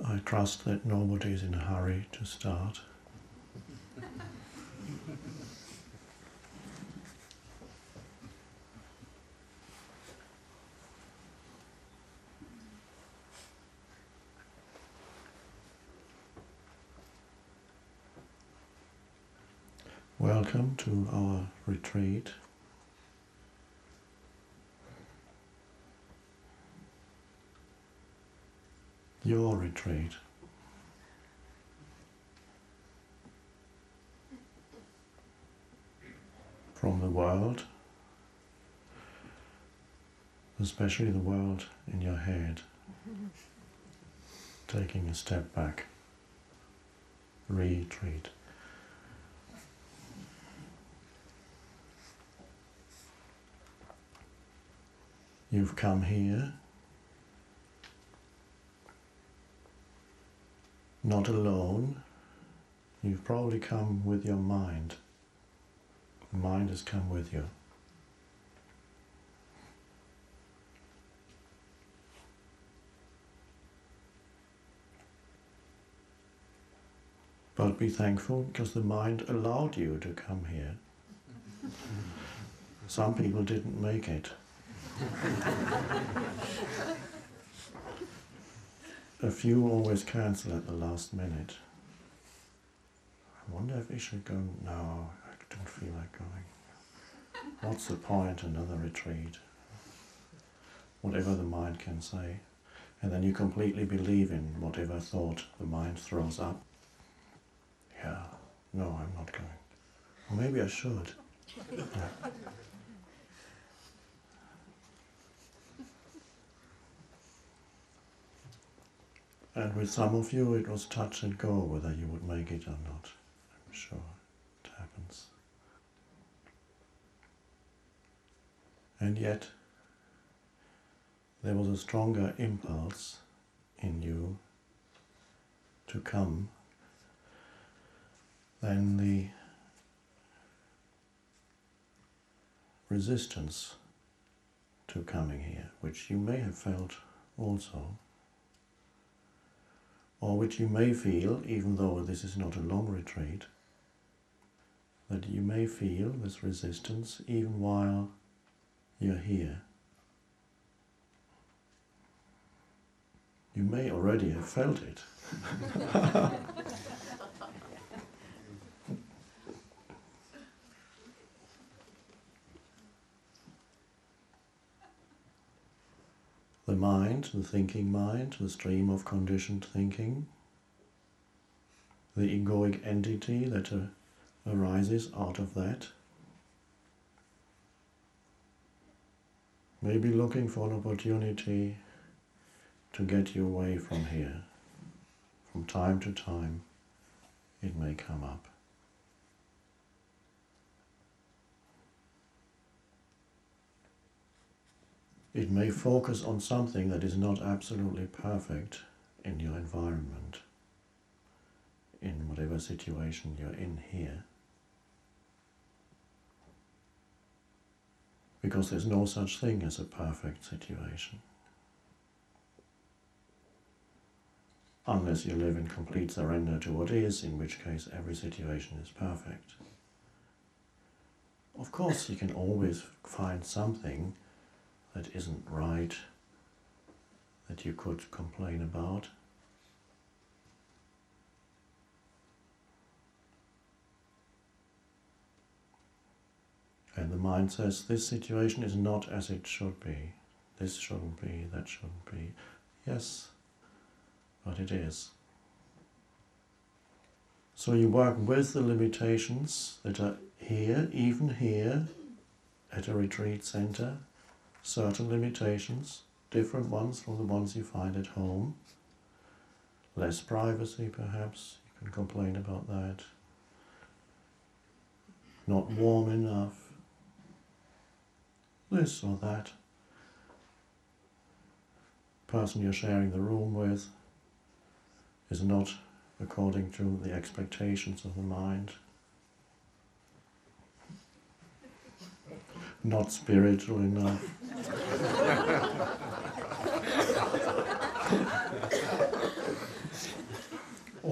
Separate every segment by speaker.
Speaker 1: I trust that nobody is in a hurry to start. Welcome to our retreat. Your retreat. From the world, especially the world in your head, taking a step back. Retreat. You've come here not alone. You've probably come with your mind. The mind has come with you. But be thankful because the mind allowed you to come here. Some people didn't make it. A few always cancel at the last minute. I wonder if we should go. No, I don't feel like going. What's the point? Another retreat. Whatever the mind can say. And then you completely believe in whatever thought the mind throws up. Yeah, no, I'm not going. Or maybe I should. Yeah. And with some of you it was touch and go whether you would make it or not. I'm sure it happens. And yet there was a stronger impulse in you to come than the resistance to coming here, which you may have felt also, or which you may feel, even though this is not a long retreat, that you may feel this resistance even while you're here. You may already have felt it. The mind, the thinking mind, the stream of conditioned thinking, the egoic entity that arises out of that, may be looking for an opportunity to get you away from here. From time to time, it may come up. It may focus on something that is not absolutely perfect in your environment, in whatever situation you're in here. Because there's no such thing as a perfect situation. Unless you live in complete surrender to what is, in which case every situation is perfect. Of course, you can always find something that isn't right, that you could complain about. And the mind says, this situation is not as it should be. This shouldn't be, that shouldn't be. Yes, but it is. So you work with the limitations that are here, even here, at a retreat center. Certain limitations, different ones from the ones you find at home. Less privacy, perhaps, you can complain about that. Not warm enough. This or that. Person you're sharing the room with is not according to the expectations of the mind. Not spiritual enough.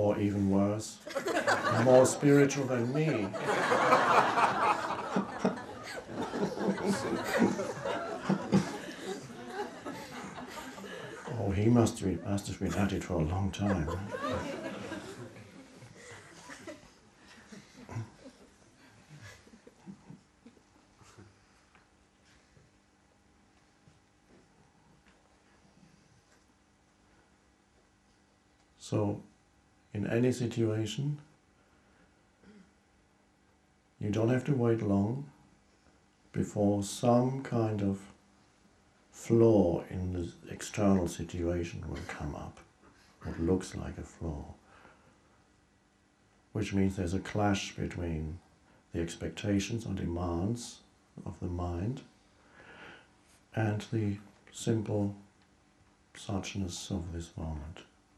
Speaker 1: or even worse, more spiritual than me. Oh, he must have been at it for a long time. So, in any situation, you don't have to wait long before some kind of flaw in the external situation will come up, what looks like a flaw, which means there's a clash between the expectations or demands of the mind and the simple suchness of this moment.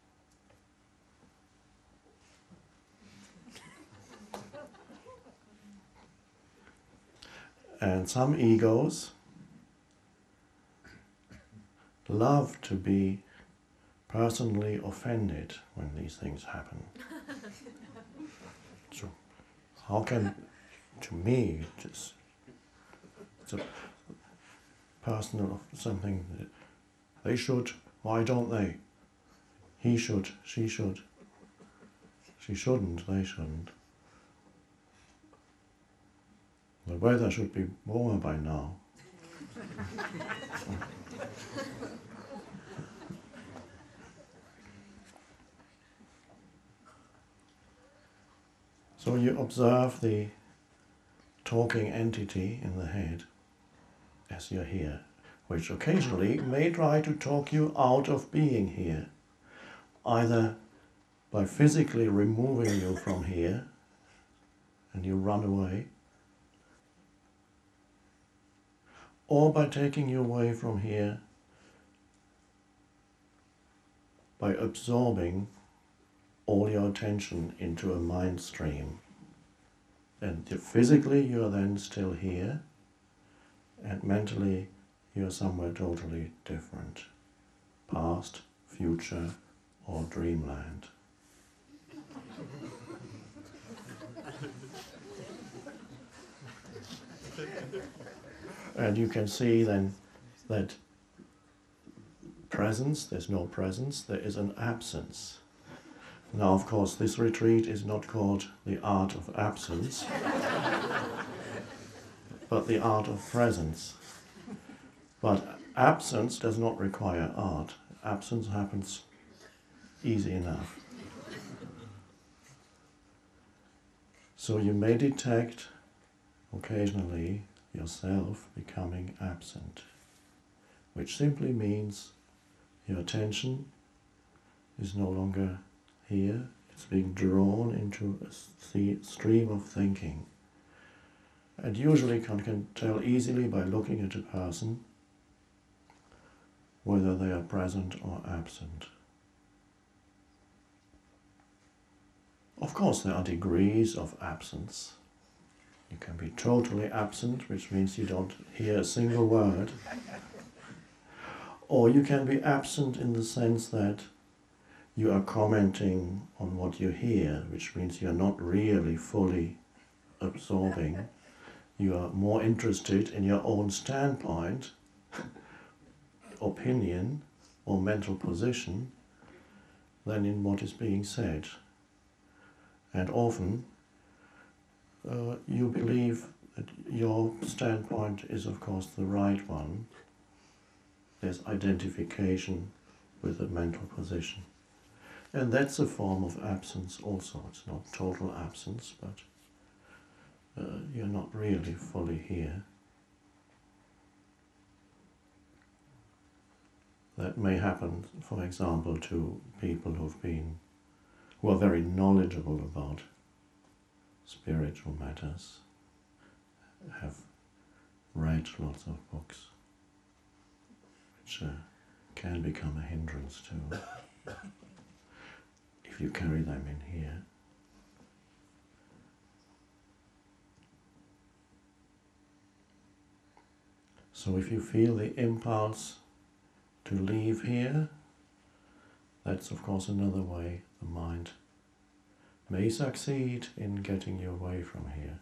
Speaker 1: And some egos love to be personally offended when these things happen. So how can, to me, it's a personal something, that they should, why don't they? He should, she should. She shouldn't, they shouldn't. The weather should be warmer by now. So you observe the talking entity in the head as you're here, which occasionally may try to talk you out of being here, either by physically removing you from here and you run away, or by taking you away from here by absorbing all your attention into a mind stream. And physically you're then still here, and mentally you're somewhere totally different. Past, future, or dreamland. And you can see then that presence, there's no presence, there is an absence. Now, of course, this retreat is not called the art of absence, but the art of presence. But absence does not require art. Absence happens easy enough. So you may detect occasionally yourself becoming absent, which simply means your attention is no longer here, it's being drawn into a stream of thinking. And usually one can tell easily by looking at a person whether they are present or absent. Of course, there are degrees of absence. You can be totally absent, which means you don't hear a single word. Or you can be absent in the sense that you are commenting on what you hear, which means you are not really fully absorbing. You are more interested in your own standpoint, opinion, or mental position than in what is being said. And often you believe that your standpoint is, of course, the right one. There's identification with the mental position. And that's a form of absence also. It's not total absence, but you're not really fully here. That may happen, for example, to people who are very knowledgeable about spiritual matters, have read lots of books, which can become a hindrance too, if you carry them in here. So if you feel the impulse to leave here, that's of course another way the mind may succeed in getting you away from here.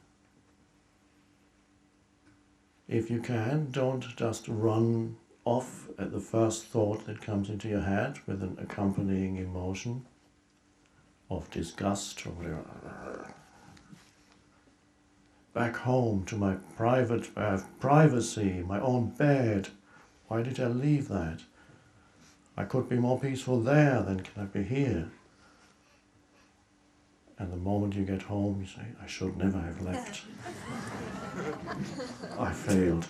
Speaker 1: If you can, don't just run off at the first thought that comes into your head with an accompanying emotion of disgust or whatever. Back home to my privacy, my own bed. Why did I leave that? I could be more peaceful there than can I be here. And the moment you get home, you say, I should never have left. I failed.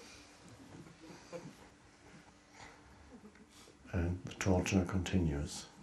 Speaker 1: And the torture continues.